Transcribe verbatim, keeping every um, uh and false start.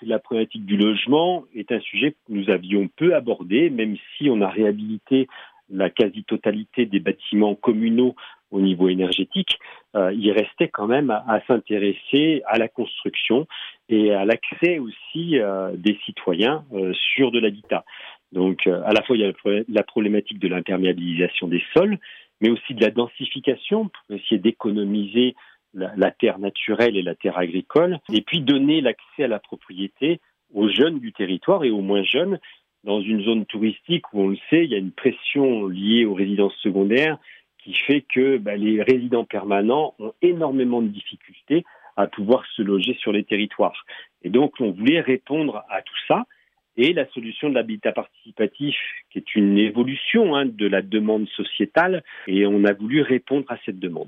la problématique du logement est un sujet que nous avions peu abordé, même si on a réhabilité la quasi-totalité des bâtiments communaux au niveau énergétique. Euh, il restait quand même à, à s'intéresser à la construction et à l'accès aussi euh, des citoyens euh, sur de l'habitat. Donc, euh, à la fois, il y a la problématique de l'imperméabilisation des sols, mais aussi de la densification pour essayer d'économiser la, la terre naturelle et la terre agricole, et puis donner l'accès à la propriété aux jeunes du territoire et aux moins jeunes. Dans une zone touristique où, on le sait, il y a une pression liée aux résidences secondaires qui fait que bah, les résidents permanents ont énormément de difficultés à pouvoir se loger sur les territoires. Et donc, on voulait répondre à tout ça. Et la solution de l'habitat participatif, qui est une évolution hein, de la demande sociétale, et on a voulu répondre à cette demande.